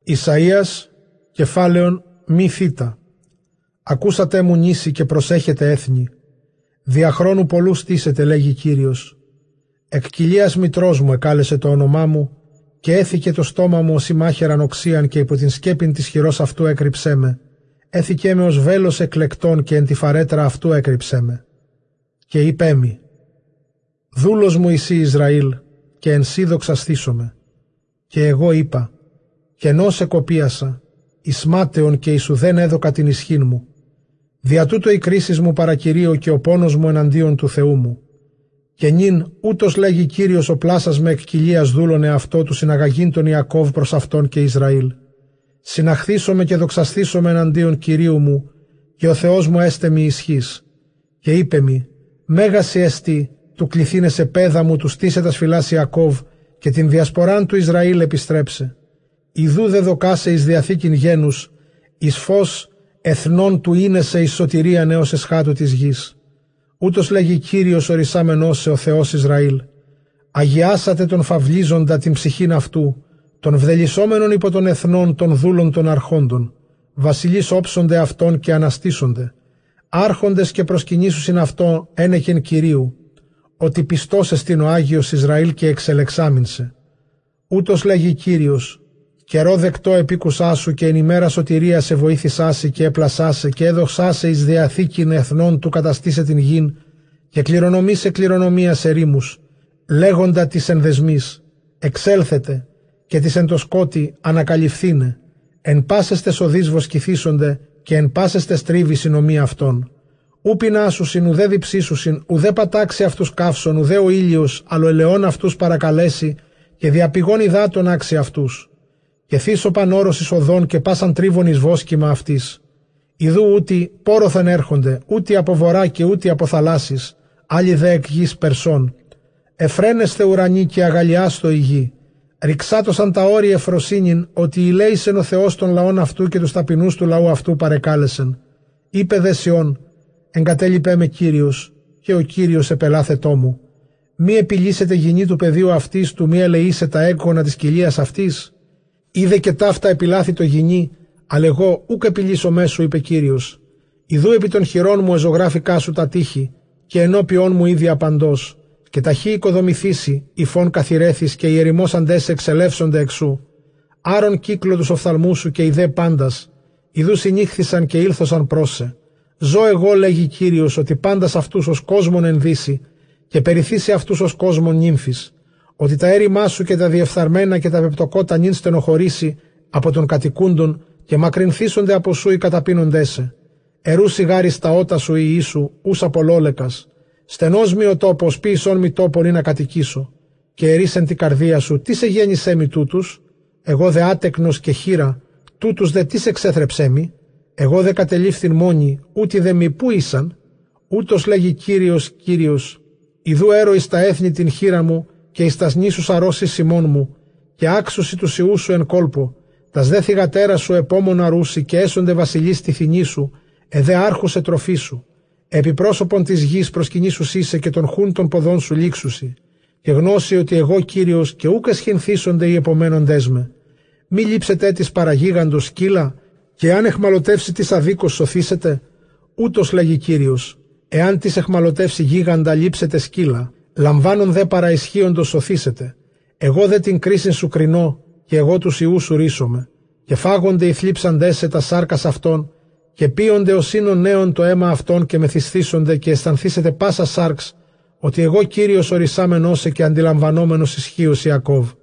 Ισαΐας, κεφάλαιον μη θήτα. Ακούσατε μου νήσι και προσέχετε έθνη. Διαχρόνου πολλού στήσετε, λέγει Κύριος. Εκ κοιλίας μητρός μου εκάλεσε το όνομά μου και έθηκε το στόμα μου ως ημάχεραν οξίαν και υπό την σκέπην της χειρός αυτού έκρυψέ με. Έθηκε με ως βέλος εκλεκτών και εν τη φαρέτρα αυτού έκρυψέ με. Και είπε μη, δούλος μου εσύ Ισραήλ και εν σύ δοξασθήσομαι. Και εγώ είπα, κενό σε κοπίασα, εις μάταιον και εις ουδέν έδωκα την ισχύν μου. Δια τούτο οι κρίσεις μου παρακυρίω και ο πόνος μου εναντίον του Θεού μου. Και νυν ούτως λέγει Κύριος ο πλάσας με εκ κοιλίας δούλων εαυτό του συναγαγήν τον Ιακώβ προς αυτόν και Ισραήλ. Συναχθήσομαι και δοξασθήσομαι εναντίον Κυρίου μου και ο Θεός μου έστε μη ισχύς. Και είπε μη, μέγαση εστί του κληθήνεσαι πέδα μου του στήσε τα σφυλάς Ιακώβ και την διασποράν του Ισραήλ επιστρέψε. Ιδού δε δοκάσε εις διαθήκην γένους, εις φως εθνών του ίνεσαι εις σωτηρία νέος εσχάτου της γης. Ούτως λέγει Κύριος ορισάμενός σε ο Θεός Ισραήλ. Αγιάσατε τον φαυλίζοντα την ψυχήν αυτού, των βδελισσόμενων υπό των εθνών των δούλων των αρχόντων. Βασιλείς όψονται αυτόν και αναστήσονται. Άρχοντες και προσκυνήσουσιν αυτό ένεκεν Κυρίου, ότι πιστός εστιν ο Άγιος Ισραήλ και εξελεξάμινσε. Ούτως λέγει Κύριος, καιρό δεκτό επίκουσά σου και εν ημέρα σωτηρία σε βοήθησάσαι και έπλασάσαι και έδωξάσαι εις διαθήκην εθνών του καταστήσε την γην και κληρονομεί σε κληρονομία σε ρήμους, λέγοντα της ενδεσμής, εξέλθετε και της εν το σκότη ανακαλυφθήνε, εν πάσεστε σοδείς βοσκηθήσονται και εν πάσεστε στρίβει συνομία αυτών. Ου πεινάσουσιν ουδέ διψήσουσιν, ουδέ πατάξει αυτούς καύσον, ουδέ ο ήλιος, αλλο ελαιών αυτούς παρακαλέσει και διαπηγών υδάτων άξει αυτούς. Και θύσω πανόρος εις οδών και πάσαν τρίβων εις βόσκημα αυτής. Ιδού ούτι πόροθεν έρχονται, ούτι από βορρά και ούτι από θαλάσσης, άλλοι δε εκ γης περσών. Εφραίνεστε ουρανοί και αγαλιάστο η γη. Ριξάτωσαν τα όρια εφροσύνην, ότι ηλέησεν ο Θεός των λαών αυτού και τους ταπεινούς του λαού αυτού παρεκάλεσεν. Είπε δε Σιών, εγκατέλειπέ με Κύριος, και ο Κύριος επελάθετό μου. Μη επιλύσετε γυνή του πεδίου αυτής του, μη ελεήσε τα έγκωνα της κοιλίας αυτής. Είδε και ταύτα επιλάθη το γυνή, αλλά εγώ ούκ επιλύσω μέσου, είπε Κύριος. Ιδού επί των χειρών μου εζωγράφικά σου τα τείχη, και ενώπιόν μου ήδη απαντός, και ταχύ οικοδομηθήσει, υφών καθηρέθης και οι ερημός αντές εξελεύσονται εξού. Άρον κύκλο τους οφθαλμούς σου και οι δε πάντας, ιδού συνήχθησαν και ήλθωσαν πρόσε. Ζω εγώ, λέγει Κύριος, ότι πάντας αυτούς ως κόσμον ενδύσει, και περιθύσει αυτούς ως κόσμον νύμφης. Ότι τα έρημά σου και τα διεφθαρμένα και τα πεπτοκότα νυν στενοχωρήσει από τον κατοικούντον και μακρυνθήσονται από σου οι καταπίνοντέσαι. Ερού σιγάρι στα ότα σου η Ιησού, ούς απολόλεκας. Στενός μη ο τόπος, ποιησόν μη τόπον ή να κατοικήσω. Και ερίσεν την καρδία σου, τι σε γέννησέ μη τούτους. Εγώ δε άτεκνος και χείρα, τούτους δε τι σε εξέθρεψέ μη. Εγώ δε κατελήφθην μόνη, ούτι δε μη πού ήσαν. Ούτως λέγει Κύριος, Κύριος. Ιδού έρω εις τα έθνη την χείρα μου, και εις τας νήσους αρρώσεις σημών μου, και άξουσι του ιού σου εν κόλπο, τας δε θυγατέρα σου επόμονα ρούσι, και έσονται βασιλείς στη θηνή σου, εδέ άρχουσε τροφή σου. Επί πρόσωπον της γης προσκυνήσους είσαι και των χούν των ποδών σου λήξουσι. Και γνώση ότι εγώ Κύριος και ούκ εσχυνθήσονται οι επομένοντές με. Μη λείψετε της παραγίγαντος σκύλα, και αν εχμαλωτεύσει της αδίκως σωθήσετε. Ούτως λέγει Κύριος, εάν της εχμαλωτεύσει γίγαντα λείψετε σκύλα. Λαμβάνον δε παραισχύοντος σωθήσετε. Εγώ δε την κρίσιν σου κρινώ, και εγώ τους ιούς σου ρίσομαι. Και φάγονται οι θλίψαντές σε τα σάρκας αυτών, και πίονται ως ίνων νέων το αίμα αυτών, και μεθυσθήσονται και αισθανθήσετε πάσα σάρξ, ότι εγώ Κύριος ορισάμενος και αντιλαμβανόμενος ισχύος Ιακώβ.